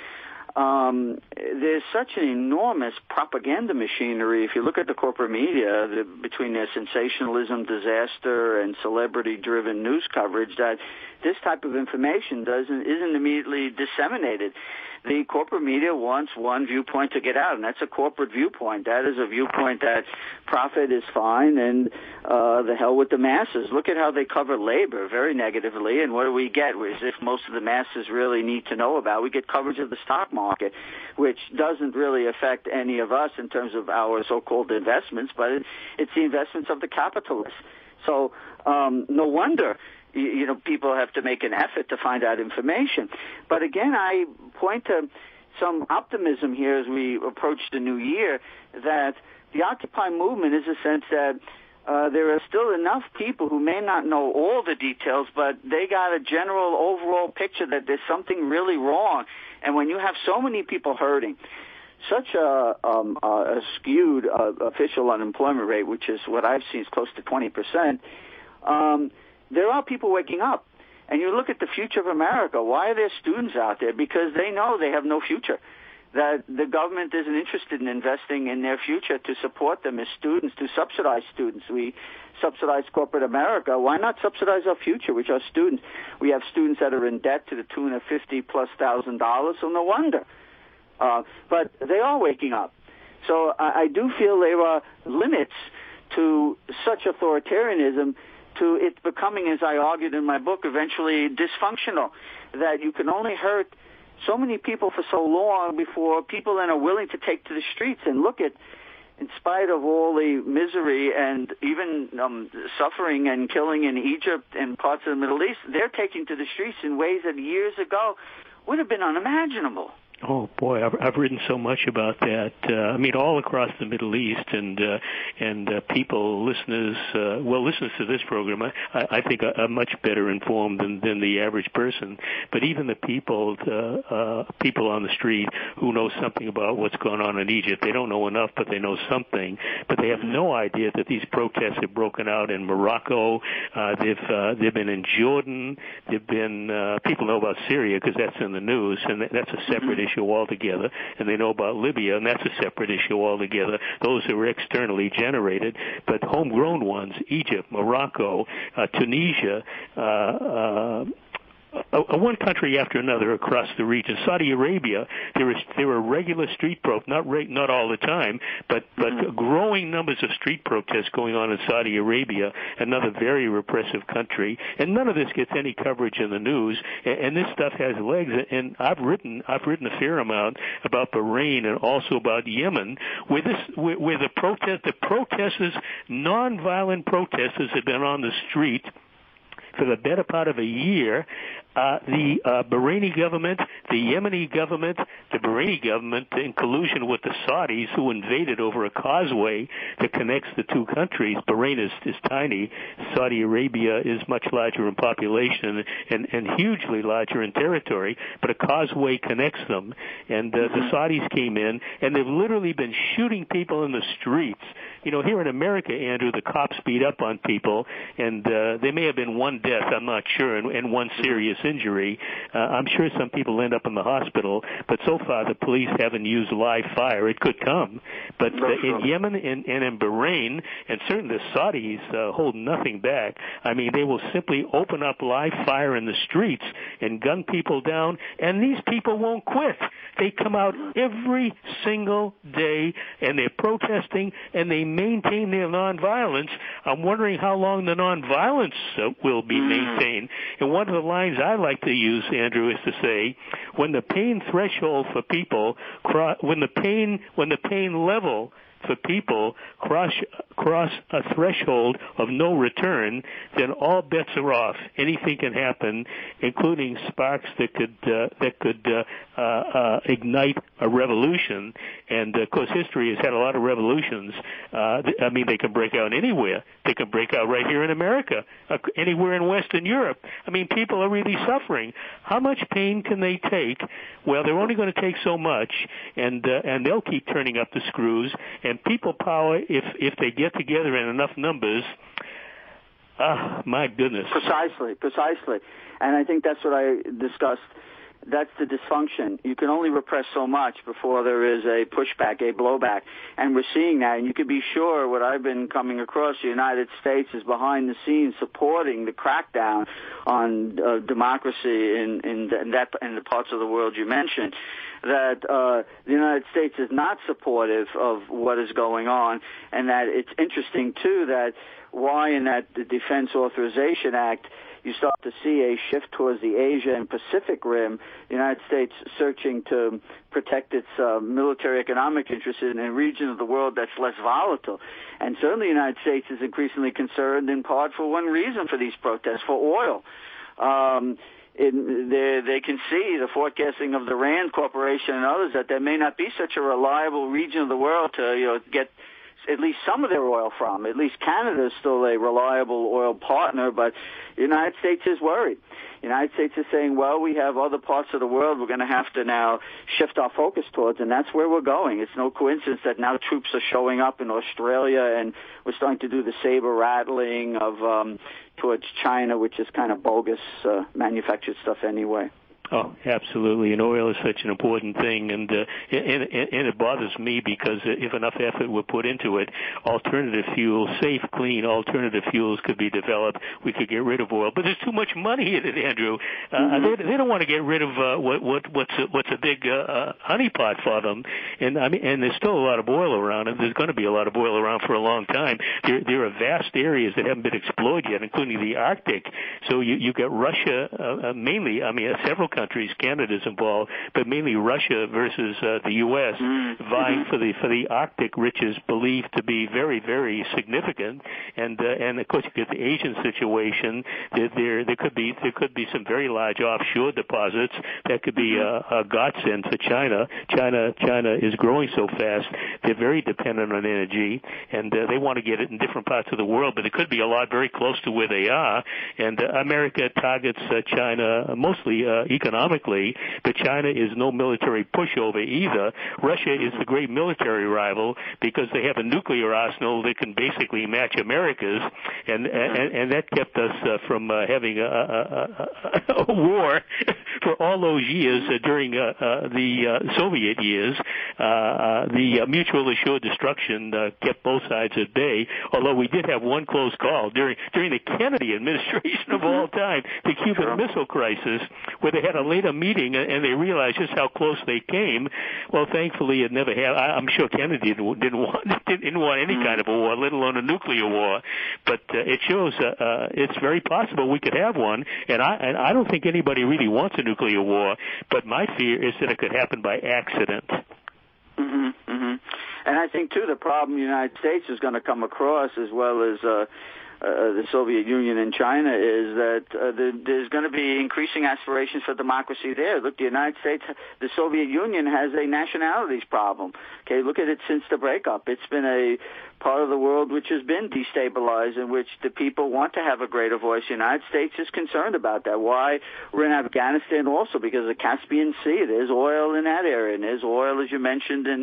Um, there's such an enormous propaganda machinery. If you look at the corporate media, the, between their sensationalism, disaster, and celebrity-driven news coverage, that this type of information doesn't isn't immediately disseminated. The corporate media wants one viewpoint to get out, and that's a corporate viewpoint. That is a viewpoint that profit is fine and uh, the hell with the masses. Look at how they cover labor very negatively, and what do we get? As if most of the masses really need to know about. We get coverage of the stock market, which doesn't really affect any of us in terms of our so-called investments, but it, it's the investments of the capitalists. So um, no wonder you know, people have to make an effort to find out information. But again, I point to some optimism here as we approach the new year, that the Occupy movement is a sense that uh, there are still enough people who may not know all the details, but they got a general overall picture that there's something really wrong. And when you have so many people hurting, such a, um, a skewed uh, official unemployment rate, which is what I've seen is close to twenty percent, um, there are people waking up. And you look at the future of America. Why are there students out there? Because they know they have no future, that the government isn't interested in investing in their future to support them as students, to subsidize students. We subsidize corporate America. Why not subsidize our future, which are students? We have students that are in debt to the tune of fifty plus thousand dollars, so no wonder. Uh, but they are waking up. So I, I do feel there are limits to such authoritarianism, to it becoming, as I argued in my book, eventually dysfunctional, that you can only hurt so many people for so long before people then are willing to take to the streets. And look at, in spite of all the misery and even um, suffering and killing in Egypt and parts of the Middle East, they're taking to the streets in ways that years ago would have been unimaginable. Oh boy, I've, I've written so much about that. Uh, I mean, all across the Middle East, and uh, and uh, people, listeners, uh, well, listeners to this program, I, I think are, are much better informed than, than the average person. But even the people, uh, uh, people on the street who know something about what's going on in Egypt, they don't know enough, but they know something. But they have no idea that these protests have broken out in Morocco. Uh, they've uh, they've been in Jordan. They've been uh, people know about Syria because that's in the news, and that's a separate issue. issue altogether, and they know about Libya, and that's a separate issue altogether. Those are externally generated, but homegrown ones, Egypt, Morocco, uh, Tunisia, uh, uh, Uh, one country after another across the region. Saudi Arabia, there is there are regular street protests, not re- not all the time, but but mm-hmm. growing numbers of street protests going on in Saudi Arabia, another very repressive country, and none of this gets any coverage in the news. And, and this stuff has legs. And I've written I've written a fair amount about Bahrain and also about Yemen, where this where, where the protest the protesters, nonviolent protesters, have been on the street for the better part of a year, Uh, the uh, Bahraini government, the Yemeni government, the Bahraini government, in collusion with the Saudis, who invaded over a causeway that connects the two countries. Bahrain is, is tiny. Saudi Arabia is much larger in population and, and hugely larger in territory, but a causeway connects them. And uh, the Saudis came in, and they've literally been shooting people in the streets. You know, here in America, Andrew, the cops beat up on people, and uh, there may have been one death, I'm not sure, and, and one serious injury. Uh, I'm sure some people end up in the hospital, but so far the police haven't used live fire. It could come. But uh, in Yemen and, and in Bahrain, and certainly the Saudis uh, hold nothing back. I mean, they will simply open up live fire in the streets and gun people down, and these people won't quit. They come out every single day, and they're protesting, and they maintain their nonviolence. I'm wondering how long the nonviolence uh, will be maintained. And one of the lines I like to use, Andrew, is to say, when the pain threshold for people, when the pain, when the pain level for people cross cross a threshold of no return, then all bets are off. Anything can happen, including sparks that could uh, that could uh, uh, uh, ignite a revolution. And of course, history has had a lot of revolutions. Uh, I mean, they can break out anywhere. They can break out right here in America, uh, anywhere in Western Europe. I mean, people are really suffering. How much pain can they take? Well, they're only going to take so much, and uh, and they'll keep turning up the screws. And people power, if if they get together in enough numbers, ah, my goodness. Precisely, precisely. And I think that's what I discussed. That's the dysfunction. You can only repress so much before there is a pushback, a blowback. And we're seeing that. And you can be sure what I've been coming across, the United States is behind the scenes supporting the crackdown on uh, democracy in, in, in, that, in the parts of the world you mentioned. That uh, the United States is not supportive of what is going on. And that it's interesting, too, that why in that the Defense Authorization Act you start to see a shift towards the Asia and Pacific Rim, the United States searching to protect its uh, military economic interests in a region of the world that's less volatile. And certainly the United States is increasingly concerned in part for one reason for these protests, for oil. Um, in, they, they can see the forecasting of the Rand Corporation and others that there may not be such a reliable region of the world to you know, get at least some of their oil from. At least Canada is still a reliable oil partner, but the United States is worried. The United States is saying, well, we have other parts of the world we're going to have to now shift our focus towards, and that's where we're going. It's no coincidence that now troops are showing up in Australia, and we're starting to do the saber rattling of um, towards China, which is kind of bogus uh, manufactured stuff anyway. Oh, absolutely. And oil is such an important thing, and, uh, and, and it bothers me because if enough effort were put into it, alternative fuels, safe, clean alternative fuels could be developed. We could get rid of oil, but there's too much money in it, Andrew. Uh, mm-hmm. they, they don't want to get rid of uh, what, what, what's a, what's a big uh, honeypot for them. And I mean, and there's still a lot of oil around, and there's going to be a lot of oil around for a long time. There, there are vast areas that haven't been explored yet, including the Arctic. So you you get Russia uh, mainly. I mean, uh, several countries, Canada's involved, but mainly Russia versus uh, the U S Mm-hmm. vying for the for the Arctic riches believed to be very, very significant. And uh, and of course you get the Asian situation. There, there there could be there could be some very large offshore deposits that could be a, a godsend for China. China China is growing so fast; they're very dependent on energy, and uh, they want to get it in different parts of the world. But it could be a lot very close to where they are. And uh, America targets uh, China mostly uh, economically, but China is no military pushover either. Russia is the great military rival because they have a nuclear arsenal that can basically match America's, and and, and that kept us uh, from uh, having a, a, a, a war for all those years uh, during uh, uh, the uh, Soviet years. Uh, uh, the uh, mutual assured destruction uh, kept both sides at bay, although we did have one close call during during the Kennedy administration of all time, the Cuban sure. Missile Crisis, where they had a later meeting and they realized just how close they came. Well, thankfully, it never happened. I'm sure Kennedy didn't want didn't want any kind of a war, let alone a nuclear war. But uh, it shows uh, uh, it's very possible we could have one, and I and I don't think anybody really wants a nuclear war. But my fear is that it could happen by accident. Mm-hmm, mm-hmm. And I think too the problem the United States is going to come across, as well as uh, uh, the Soviet Union and China is that uh, the, there's going to be increasing aspirations for democracy there. Look, the United States, the Soviet Union has a nationalities problem. Okay, look at it since the breakup. It's been a part of the world which has been destabilized, in which the people want to have a greater voice. The United States is concerned about that. Why? We're in Afghanistan also because of the Caspian Sea. There's oil in that area, and there's oil, as you mentioned, in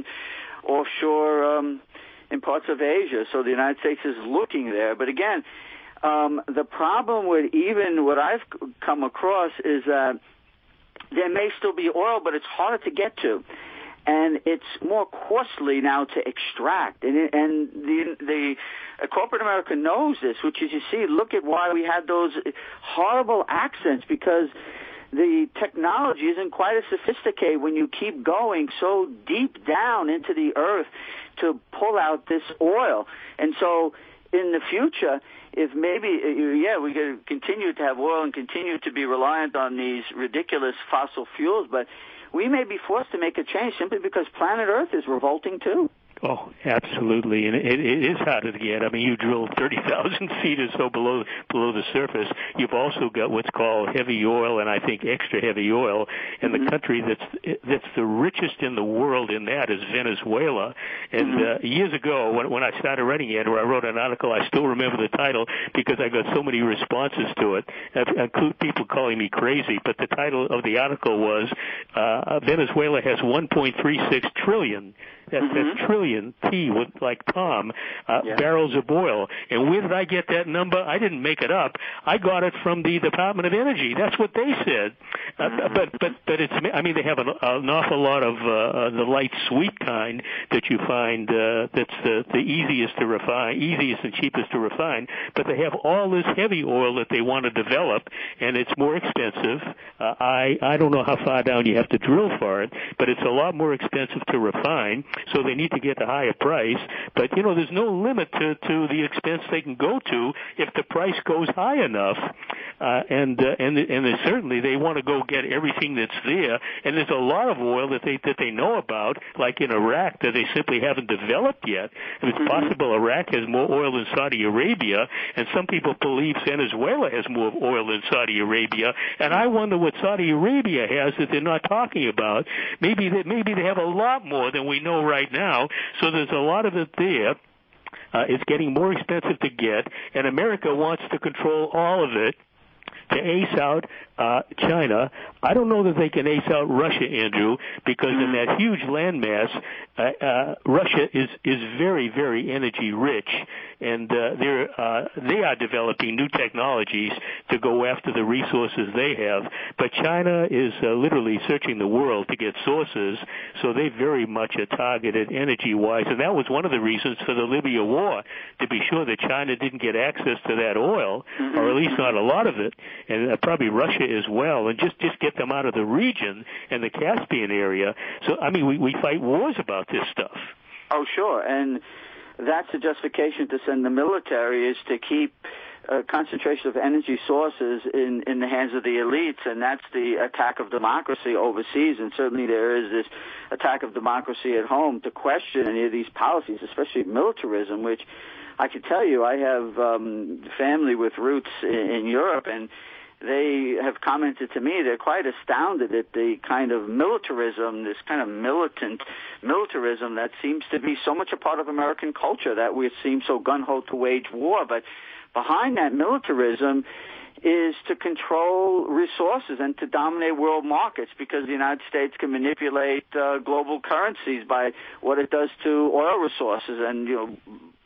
offshore um, in parts of Asia. So the United States is looking there. But again, um, the problem with even what I've come across is that there may still be oil, but it's harder to get to. And it's more costly now to extract. And, it, and the, the uh, corporate America knows this, which is, you see, look at why we had those horrible accidents, because the technology isn't quite as sophisticated when you keep going so deep down into the earth to pull out this oil. And so in the future, if maybe, yeah, we could continue to have oil and continue to be reliant on these ridiculous fossil fuels, but we may be forced to make a change simply because planet Earth is revolting too. Oh, absolutely, and it, it is harder to get. I mean, you drill thirty thousand feet or so below below the surface. You've also got what's called heavy oil, and I think extra heavy oil. And mm-hmm. the country that's that's the richest in the world in that is Venezuela. And mm-hmm. uh, years ago, when when I started writing Andrew, I wrote an article. I still remember the title because I got so many responses to it, include people calling me crazy. But the title of the article was uh, Venezuela has one point three six trillion. That's, mm-hmm. that's trillion, T with like Tom, uh, yeah. barrels of oil. And where did I get that number? I didn't make it up. I got it from the Department of Energy. That's what they said. Uh, mm-hmm. But but but it's. I mean, they have an, an awful lot of uh, the light sweet kind that you find uh, that's the the easiest to refine, easiest and cheapest to refine. But they have all this heavy oil that they want to develop, and it's more expensive. Uh, I I don't know how far down you have to drill for it, but it's a lot more expensive to refine. So they need to get a higher price. But, you know, there's no limit to, to the expense they can go to if the price goes high enough. Uh, and, uh, and, and they certainly they want to go get everything that's there. And there's a lot of oil that they, that they know about, like in Iraq, that they simply haven't developed yet. And it's possible Iraq has more oil than Saudi Arabia. And some people believe Venezuela has more oil than Saudi Arabia. And I wonder what Saudi Arabia has that they're not talking about. Maybe they, maybe they have a lot more than we know right now, so there's a lot of it there. Uh, it's getting more expensive to get, and America wants to control all of it to ace out uh, China. I don't know that they can ace out Russia, Andrew, because in that huge landmass, uh, uh, Russia is is very, very energy rich, and uh, they're uh, they are developing new technologies to go after the resources they have. But China is uh, literally searching the world to get sources, so they very much are targeted energy-wise, and that was one of the reasons for the Libya war, to be sure that China didn't get access to that oil, or at least not a lot of it, and uh, probably Russia as well, and just, just get them out of the region and the Caspian area. So, I mean, we, we fight wars about this stuff. Oh, sure, and that's the justification to send the military, is to keep a concentration of energy sources in, in the hands of the elites, and that's the attack of democracy overseas. And certainly there is this attack of democracy at home to question any of these policies, especially militarism, which I can tell you, I have um, family with roots in, in Europe, and they have commented to me they're quite astounded at the kind of militarism, this kind of militant militarism that seems to be so much a part of American culture, that we seem so gung-ho to wage war. But behind that militarism is to control resources and to dominate world markets, because the United States can manipulate uh, global currencies by what it does to oil resources, and, you know,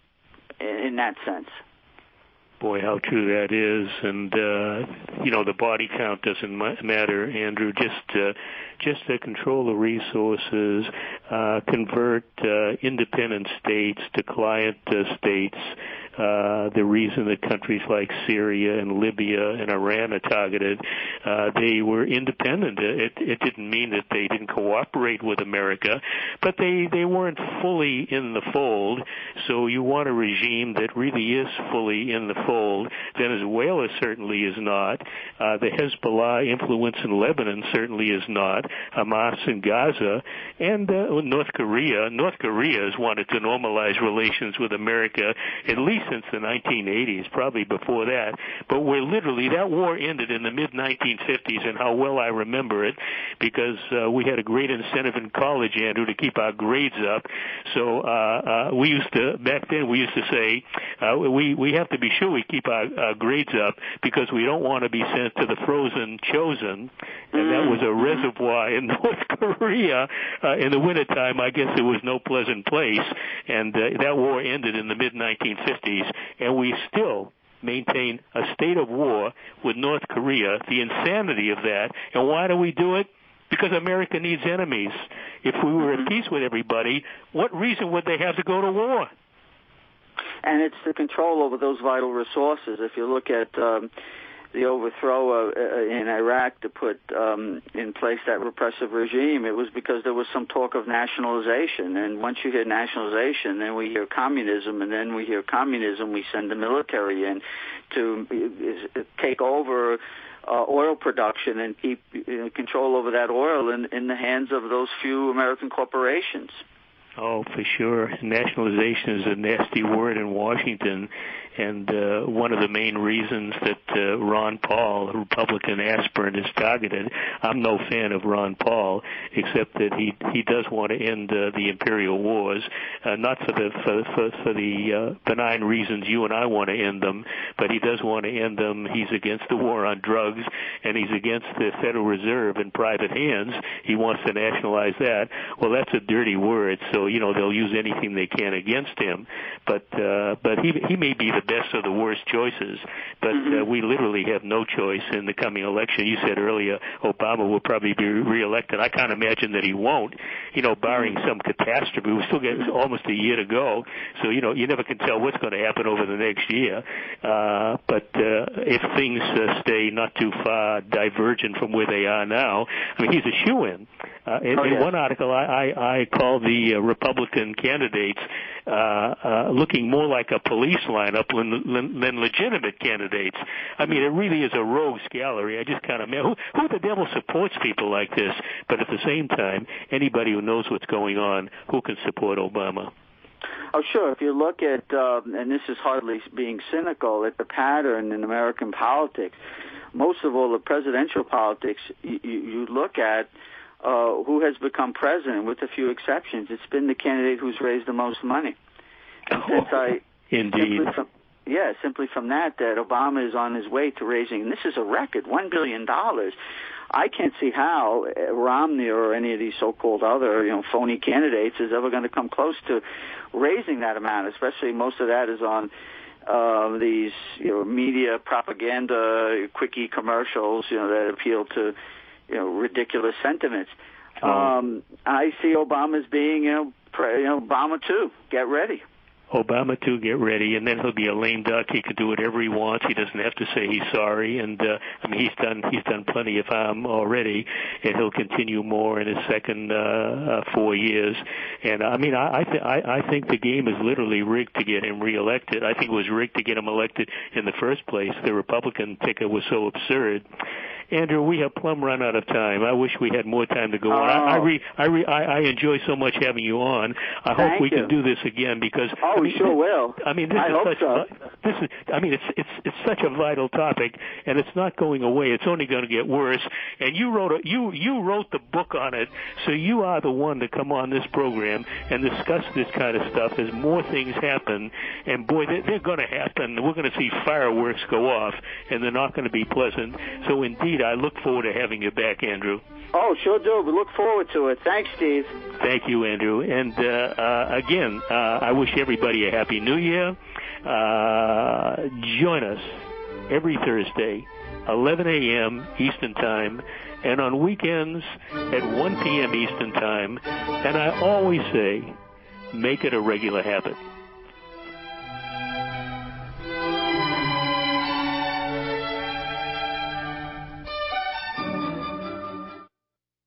in that sense. Boy, how true that is. And, uh, you know, the body count doesn't matter, Andrew. Just, uh, just to control the resources, uh, convert uh, independent states to client uh, states. Uh, the reason that countries like Syria and Libya and Iran are targeted, uh, they were independent. It, it didn't mean that they didn't cooperate with America, but they, they weren't fully in the fold. So you want a regime that really is fully in the fold. Venezuela certainly is not. Uh, the Hezbollah influence in Lebanon certainly is not. Hamas in Gaza, and uh, North Korea. North Korea has wanted to normalize relations with America at least since the nineteen eighties, probably before that. But we're literally, that war ended in the mid nineteen fifties, and how well I remember it, because uh, we had a great incentive in college, Andrew, to keep our grades up. So uh, uh, we used to, back then, we used to say, uh, we, we have to be sure we keep our, our grades up because we don't want to be sent to the frozen Chosin, and that was a reservoir in North Korea. Uh, in the wintertime, I guess it was no pleasant place, and uh, that war ended in the mid nineteen fifties, and we still maintain a state of war with North Korea, the insanity of that. And why do we do it? Because America needs enemies. If we were at peace with everybody, what reason would they have to go to war? And it's the control over those vital resources. If you look at um, the overthrow uh, in Iraq to put um, in place that repressive regime, it was because there was some talk of nationalization. And once you hear nationalization, then we hear communism, and then we hear communism, we send the military in to uh, take over uh, oil production and keep uh, control over that oil in, in the hands of those few American corporations. Oh, for sure. Nationalization is a nasty word in Washington, and uh, one of the main reasons that uh, Ron Paul, a Republican aspirant, is targeted. I'm no fan of Ron Paul, except that he he does want to end uh, the imperial wars, uh, not for the for, for, for the uh, benign reasons you and I want to end them, but he does want to end them. He's against the war on drugs, and he's against the Federal Reserve in private hands. He wants to nationalize that. Well, that's a dirty word, so you know they'll use anything they can against him. But uh, but he he may be the best of the worst choices, but uh, we literally have no choice in the coming election. You said earlier Obama will probably be reelected. I can't imagine that he won't, you know, barring some catastrophe. We still get almost a year to go, so, you know, you never can tell what's going to happen over the next year. Uh, but uh, if things uh, stay not too far divergent from where they are now, I mean, he's a shoo-in. Uh, in, oh, yeah. in one article, I, I, I called the uh, Republican candidates uh, uh, looking more like a police lineup than, than, than legitimate candidates. I mean, it really is a rogues gallery. I just kind of, who, who the devil supports people like this? But at the same time, anybody who knows what's going on, who can support Obama? Oh, sure. If you look at, uh, and this is hardly being cynical, at the pattern in American politics, most of all the presidential politics, you, you look at uh, who has become president, with a few exceptions. It's been the candidate who's raised the most money. And since I... Indeed. Simply from, yeah, simply from that, that Obama is on his way to raising, and this is a record, one billion dollars. I can't see how Romney or any of these so-called other, you know, phony candidates is ever going to come close to raising that amount, especially most of that is on uh, these, you know, media propaganda, quickie commercials, you know, that appeal to, you know, ridiculous sentiments. Oh. Um, I see Obama as being, you know, pre- you know, Obama too. Get ready. Obama too, get ready, and then he'll be a lame duck. He could do whatever he wants. He doesn't have to say he's sorry, and uh, I mean he's done he's done plenty of harm already, and he'll continue more in his second uh, uh, four years. And I mean, I I, th- I I think the game is literally rigged to get him reelected. I think it was rigged to get him elected in the first place. The Republican ticket was so absurd. Andrew, we have plumb run out of time. I wish we had more time to go on. Oh. I I, re, I, re, I I enjoy so much having you on. I Thank hope we you. can do this again because oh, I we mean, sure will. I mean, this I is hope such so. this is I mean, it's it's it's such a vital topic, and it's not going away. It's only going to get worse. And you wrote a, you you wrote the book on it, so you are the one to come on this program and discuss this kind of stuff as more things happen. And boy, they're, they're going to happen. We're going to see fireworks go off, and they're not going to be pleasant. So indeed, I look forward to having you back, Andrew. Oh, sure do. We look forward to it. Thanks, Steve. Thank you, Andrew. And uh, uh, again, uh, I wish everybody a Happy New Year. Uh, join us every Thursday, eleven a.m. Eastern Time, and on weekends at one p.m. Eastern Time. And I always say, make it a regular habit.